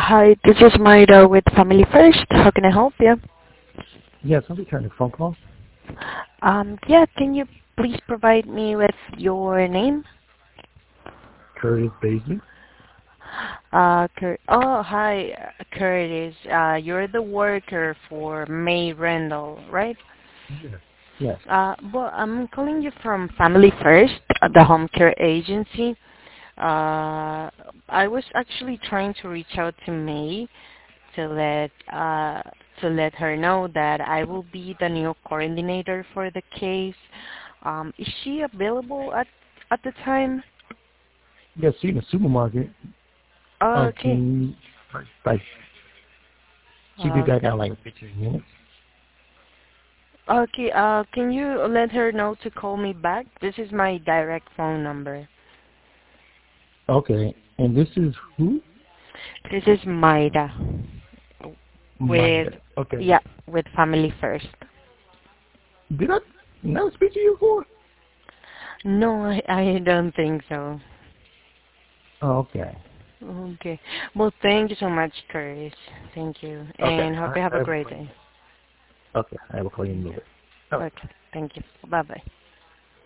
Hi, this is Maida with Family First. How can I help you? Yes, I'm returning a phone call. Yeah, can you please provide me with your name? Curtis Baisley. Hi, Curtis. You're the worker for May Rendell, right? Yes. Yes. Well, I'm calling you from Family First, the home care agency. I was actually trying to reach out to May to let her know that I will be the new coordinator for the case. Is she available at the time? Yes, see in the supermarket. Okay. Can you, like, she be back Okay. out in like 15 minutes? Okay. Can you let her know to call me back? This is my direct phone number. Okay. And this is who? This is Maida with Maya. Okay. yeah with Family First. Did I not speak to you before? No, I don't think so. Oh, okay. Okay. Well, thank you so much, Curtis. Thank you, Okay. and hope you have a I will great call you. day. Okay. I will call you in a minute. All right. Okay. Thank you. Bye bye.